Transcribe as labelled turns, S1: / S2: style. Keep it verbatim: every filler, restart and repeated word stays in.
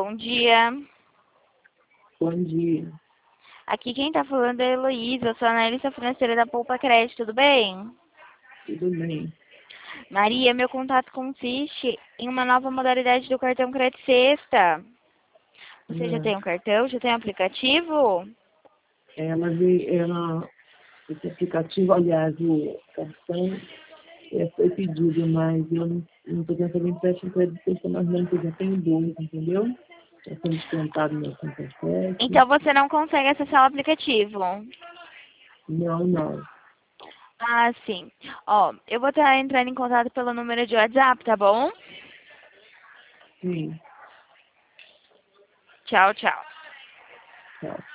S1: bom dia.
S2: Bom dia.
S1: Aqui quem tá falando é a Heloísa, eu sou analista financeira da Poupa Crédito, tudo bem?
S2: Tudo bem?
S1: Maria, meu contato consiste em uma nova modalidade do cartão Crédito Sexta. Você já
S2: Não.
S1: tem um cartão? Já tem um aplicativo?
S2: Ela, veio- ela, esse aplicativo, aliás, o cartão é, foi pedido, mas eu não estou tentando empréstimo crédito, mas não, porque eu já tenho dois, entendeu? Já foi descontado meu conta cheque.
S1: Então você não consegue acessar o aplicativo.
S2: Não, não.
S1: Ah, sim. Ó, eu vou estar entrando em contato pelo número de WhatsApp, tá bom?
S2: Sim,
S1: Tchau, tchau.
S2: tá.